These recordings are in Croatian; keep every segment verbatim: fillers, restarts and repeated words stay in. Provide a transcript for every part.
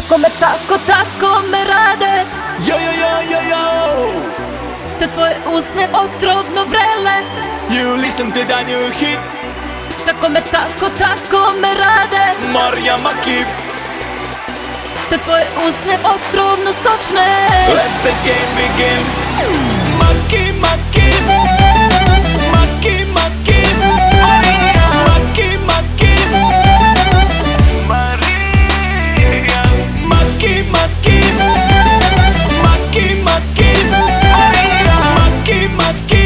Tako me, tako, tako me rade. Yo, yo, yo, yo, yo. Te tvoje usne otrovno vrele. You listen to the new hit. Tako me, tako, tako me rade. Marija Maki. Te tvoje usne otrovno sočne. Let's the game begin. Maki, Maki. Maki, Maki. Maki, Maki. Marija. Maki, Maki. Maki, Maki. Maki, Maki.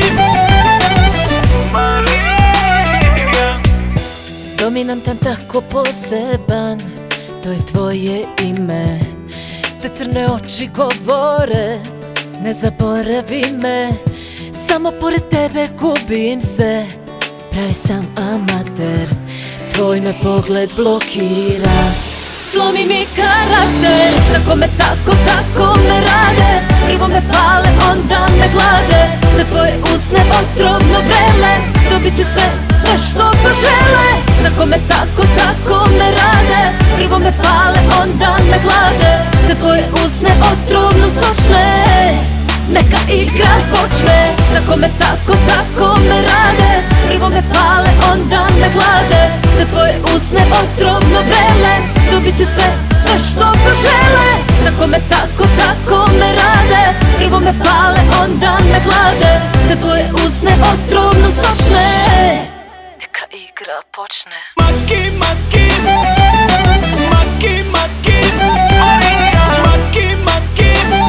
Marija. Dominantan, tako poseban, to je tvoje ime. Te crne oči govore, ne zaboravi me. Samo pored tebe gubim se, pravi sam amater. Tvoj me pogled blokira, slomi mi karakter. Tako me, tako, tako me rade. Prvo me pale, onda me glade. Te tvoje usne otrovno vrele. Dobit će sve, sve što požele. Tako me, tako, tako me rade. Prvo me pale, onda me glade. Te tvoje usne otrovno sočne. Neka igra počne. Tako me, tako, tako me rade. Prvo me pale, onda me glade. Te tvoje usne otrovno vrele. Dobit će sve, sve što požele. Tako me, tako, tako me rade. Prvo me pale, onda me glade. Te tvoje usne otrovno sočne. Neka igra počne. Maki, Maki. Maki, Maki. Maki, Maki.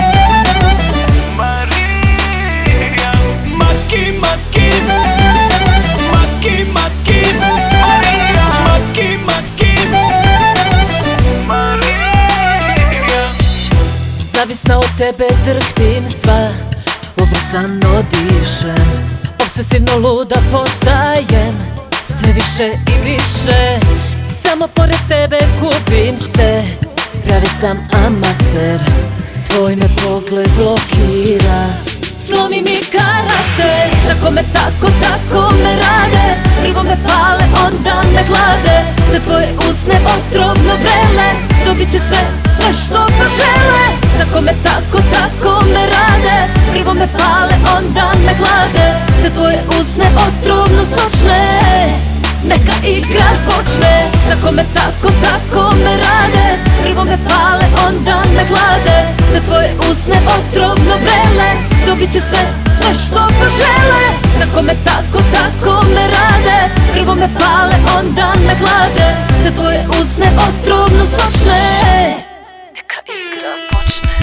Marija. Maki, Maki. Maki, Maki. Maki, Maki. Marija. Zavisna od tebe drhtim sva, ubrzano dišem. Obsesivno luda postajem, sve više i više. Samo pored tebe gubim se, pravi sam amater. Tvoj me pogled blokira, slomi mi karakter. Tako me, tako, tako me rade. Prvo me pale, onda me glade. Te tvoje usne otrovno vrele. Dobit će sve, sve što požele. Tako me, tako, tako me rade. Prvo me pale, onda me glade. Te tvoje usne otrovno sočne. Neka igra počne. Tako me, tako, tako me rade. Prvo me pale, onda me glade. Te tvoje usne otrovno vrele. Dobit će sve, sve što požele. Tako me, tako, tako me rade. Prvo me pale, onda me glade. Te tvoje usne otrovno sočne. Neka igra počne.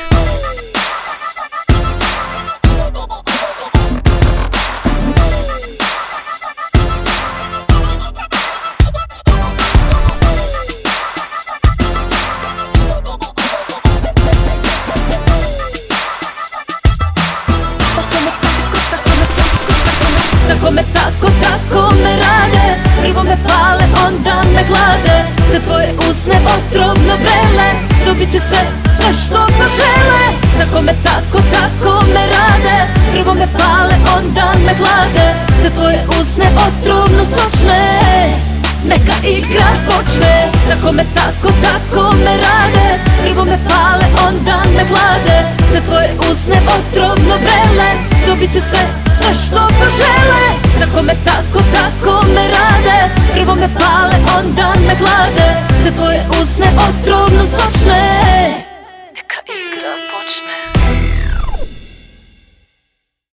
Tako me, tako, tako me rade. Prvo me pale, onda me glade. Te tvoje usne otrovno vrele. Dobit će sve, sve što požele. Tako me, tako, tako me rade. Prvo me pale, onda me glade. Te tvoje usne otrovno sočne. Neka igra počne. Tako me, tako, tako me rade. Prvo me pale, onda me glade. Te tvoje usne otrovno vrele. Dobit će sve, sve što požele. Tako me, tako, tako me rade. Prvo me pale, onda me glade. Te tvoje usne otrovno sočne. Neka igra počne.